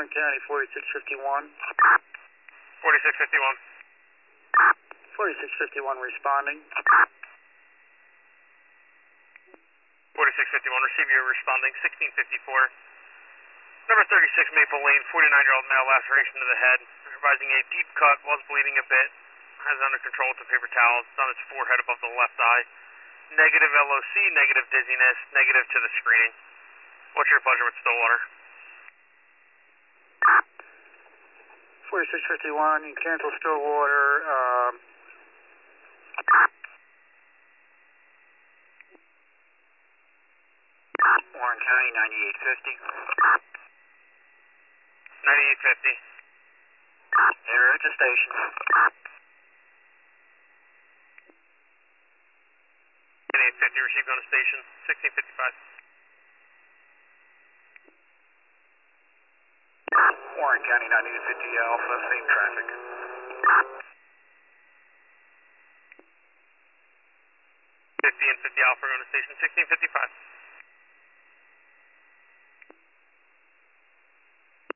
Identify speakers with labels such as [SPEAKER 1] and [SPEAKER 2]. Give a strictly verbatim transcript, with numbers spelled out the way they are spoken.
[SPEAKER 1] Warren County, forty-six fifty-one.
[SPEAKER 2] forty-six fifty-one.
[SPEAKER 1] forty-six fifty-one responding.
[SPEAKER 2] forty-six fifty-one, receive you responding, sixteen fifty-four. Number thirty-six Maple Lane, forty-nine-year-old male, laceration to the head. Advising a deep cut, was bleeding a bit. Has it under control with a paper towel. It's on its forehead above the left eye. Negative L O C, negative dizziness, negative to the screening. What's your pleasure with Stillwater?
[SPEAKER 1] forty-six fifty-one, you cancel Stillwater. Um, Warren County, ninety-eight fifty.
[SPEAKER 2] ninety-eight fifty.
[SPEAKER 1] Enter at the station.
[SPEAKER 2] ninety-eight fifty, received on the station, sixteen fifty-five.
[SPEAKER 1] Warren County, ninety-eight fifty Alpha, same traffic.
[SPEAKER 2] fifty and fifty Alpha, going to station, sixteen fifty-five.